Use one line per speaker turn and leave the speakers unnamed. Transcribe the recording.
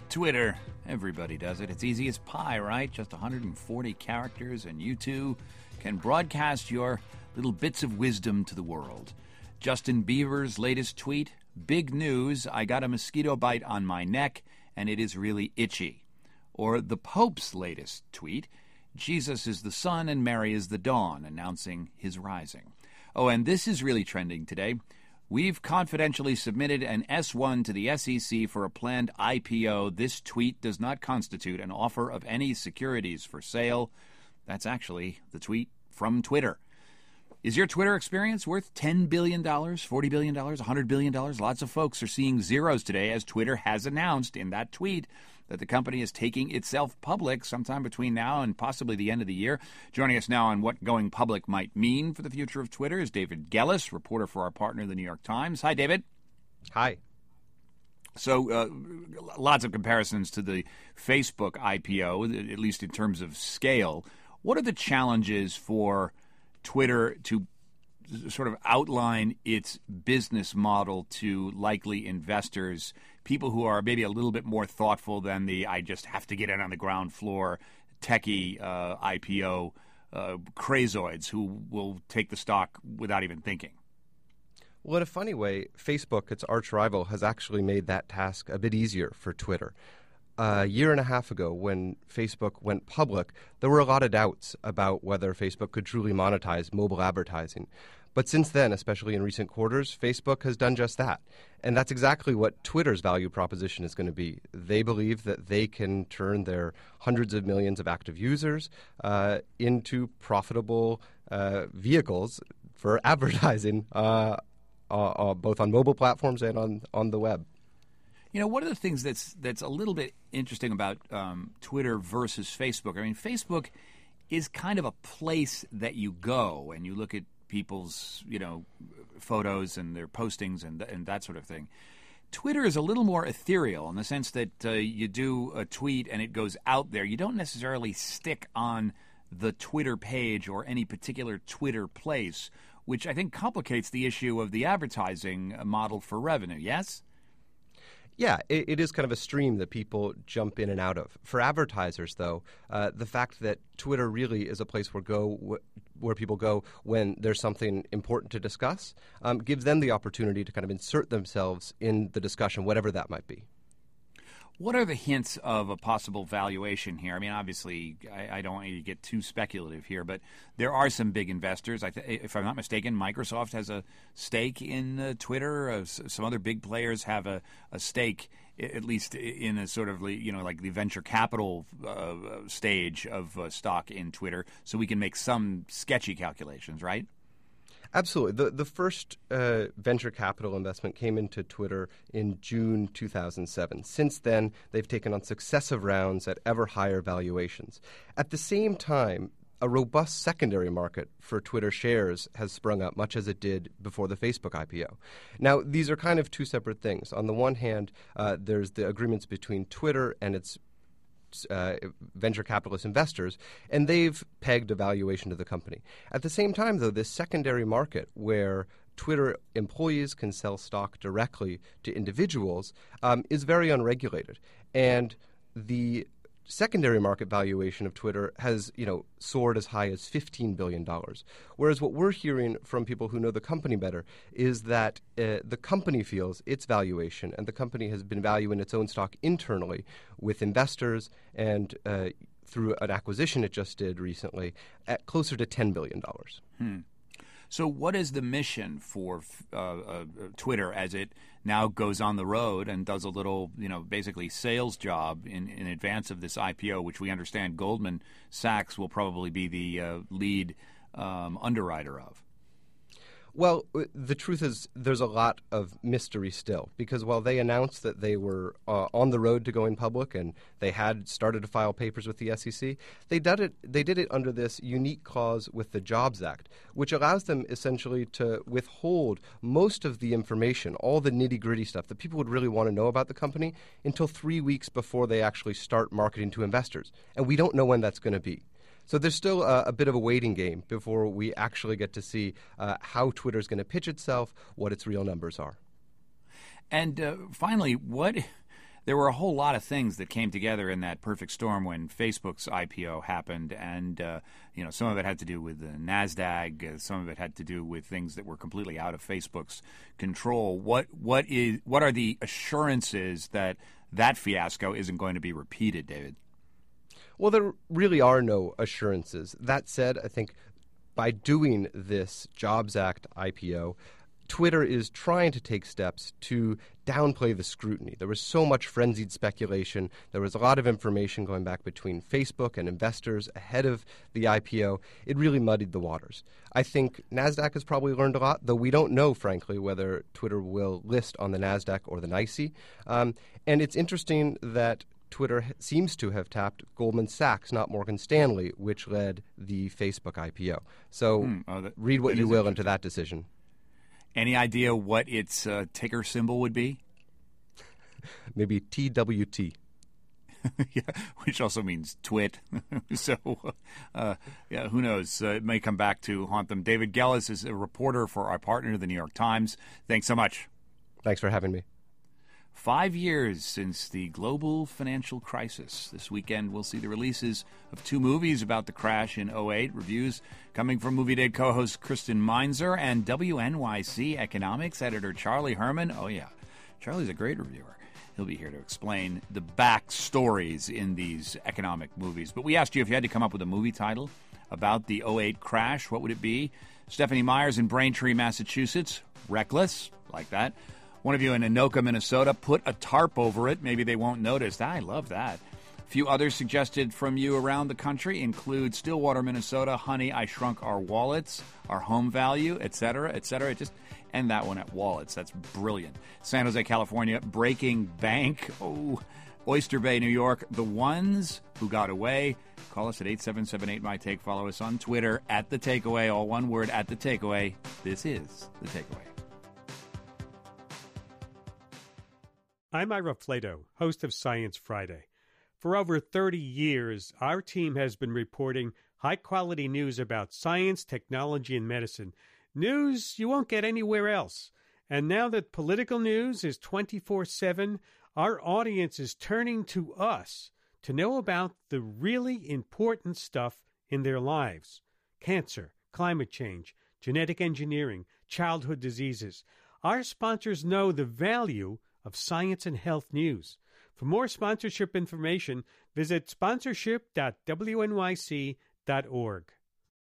Twitter. Everybody does it. It's easy as pie, right? Just 140 characters, and you too can broadcast your little bits of wisdom to the world. Justin Bieber's latest tweet, big news, I got a mosquito bite on my neck, and it is really itchy. Or the Pope's latest tweet, Jesus is the sun and Mary is the dawn, announcing his rising. Oh, and this is really trending today. We've confidentially submitted an S-1 to the SEC for a planned IPO. This tweet does not constitute an offer of any securities for sale. That's actually the tweet from Twitter. Is your Twitter experience worth $10 billion, $40 billion, $100 billion? Lots of folks are seeing zeros today as Twitter has announced in that tweet that the company is taking itself public sometime between now and possibly the end of the year. Joining us now on what going public might mean for the future of Twitter is David Gellis, reporter for our partner, The New York Times. Hi, David.
Hi.
So lots of comparisons to the Facebook IPO, at least in terms of scale. What are the challenges for Twitter to sort of outline its business model to likely investors, people who are maybe a little bit more thoughtful than the I just have to get in on the ground floor techie IPO crazoids who will take the stock without even thinking?
Well, in a funny way, Facebook, its arch rival, has actually made that task a bit easier for Twitter. A year and a half ago, when Facebook went public, there were a lot of doubts about whether Facebook could truly monetize mobile advertising. But since then, especially in recent quarters, Facebook has done just that. And that's exactly what Twitter's value proposition is going to be. They believe that they can turn their hundreds of millions of active users into profitable vehicles for advertising, both on mobile platforms and on the web.
You know, one of the things that's a little bit interesting about Twitter versus Facebook, I mean, Facebook is kind of a place that you go and you look at people's, photos and their postings and that sort of thing. Twitter is a little more ethereal in the sense that you do a tweet and it goes out there. You don't necessarily stick on the Twitter page or any particular Twitter place, which I think complicates the issue of the advertising model for revenue, yes?
Yeah, it is kind of a stream that people jump in and out of. For advertisers, though, the fact that Twitter really is a place where people go when there's something important to discuss gives them the opportunity to kind of insert themselves in the discussion, whatever that might be.
What are the hints of a possible valuation here? I mean, obviously, I don't want you to get too speculative here, but there are some big investors. If I'm not mistaken, Microsoft has a stake in Twitter. Some other big players have a stake, at least in a sort of, like the venture capital stage of stock in Twitter, so we can make some sketchy calculations, right?
Absolutely. The first venture capital investment came into Twitter in June 2007. Since then, they've taken on successive rounds at ever higher valuations. At the same time, a robust secondary market for Twitter shares has sprung up, much as it did before the Facebook IPO. Now, these are kind of two separate things. On the one hand, there's the agreements between Twitter and its venture capitalist investors, and they've pegged a valuation to the company. At the same time, though, this secondary market where Twitter employees can sell stock directly to individuals is very unregulated. And the secondary market valuation of Twitter has, soared as high as $15 billion. Whereas what we're hearing from people who know the company better is that the company feels its valuation, and the company has been valuing its own stock internally with investors and through an acquisition it just did recently at closer to $10 billion.
So what is the mission for Twitter as it now goes on the road and does a little, basically sales job in advance of this IPO, which we understand Goldman Sachs will probably be the lead underwriter of?
Well, the truth is there's a lot of mystery still, because while they announced that they were on the road to going public and they had started to file papers with the SEC, they did it under this unique clause with the Jobs Act, which allows them essentially to withhold most of the information, all the nitty-gritty stuff that people would really want to know about the company until 3 weeks before they actually start marketing to investors. And we don't know when that's going to be. So there's still a bit of a waiting game before we actually get to see how Twitter's going to pitch itself, what its real numbers are.
And finally, what there were a whole lot of things that came together in that perfect storm when Facebook's IPO happened, and some of it had to do with the NASDAQ, some of it had to do with things that were completely out of Facebook's control. What are the assurances that fiasco isn't going to be repeated, David?
Well, there really are no assurances. That said, I think by doing this Jobs Act IPO, Twitter is trying to take steps to downplay the scrutiny. There was so much frenzied speculation. There was a lot of information going back between Facebook and investors ahead of the IPO. It really muddied the waters. I think NASDAQ has probably learned a lot, though we don't know, frankly, whether Twitter will list on the NASDAQ or the NYSE. And it's interesting that Twitter seems to have tapped Goldman Sachs, not Morgan Stanley, which led the Facebook IPO. So read what you will into that decision.
Any idea what its ticker symbol would be?
Maybe TWT.
Yeah, which also means twit. So, who knows? It may come back to haunt them. David Gelles is a reporter for our partner, the New York Times. Thanks so much.
Thanks for having me.
5 years since the global financial crisis. This weekend, we'll see the releases of 2 movies about the crash in 2008. Reviews coming from Movie Day co-host Kristen Meinzer and WNYC economics editor Charlie Herman. Oh, yeah. Charlie's a great reviewer. He'll be here to explain the backstories in these economic movies. But we asked you if you had to come up with a movie title about the 2008 crash, what would it be? Stephanie Myers in Braintree, Massachusetts. Reckless, like that. One of you in Anoka, Minnesota, put a tarp over it. Maybe they won't notice. I love that. A few others suggested from you around the country include Stillwater, Minnesota, Honey, I Shrunk Our Wallets, Our Home Value, etc., etc. Just end that one at Wallets. That's brilliant. San Jose, California, Breaking Bank. Oh, Oyster Bay, New York, The Ones Who Got Away. Call us at 877-8MY-TAKE. Follow us on Twitter, @TheTakeaway, all one word, @TheTakeaway. This is The Takeaway.
I'm Ira Flato, host of Science Friday. For over 30 years, our team has been reporting high-quality news about science, technology, and medicine. News you won't get anywhere else. And now that political news is 24/7, our audience is turning to us to know about the really important stuff in their lives. Cancer, climate change, genetic engineering, childhood diseases. Our sponsors know the value of science and health news. For more sponsorship information, visit sponsorship.wnyc.org.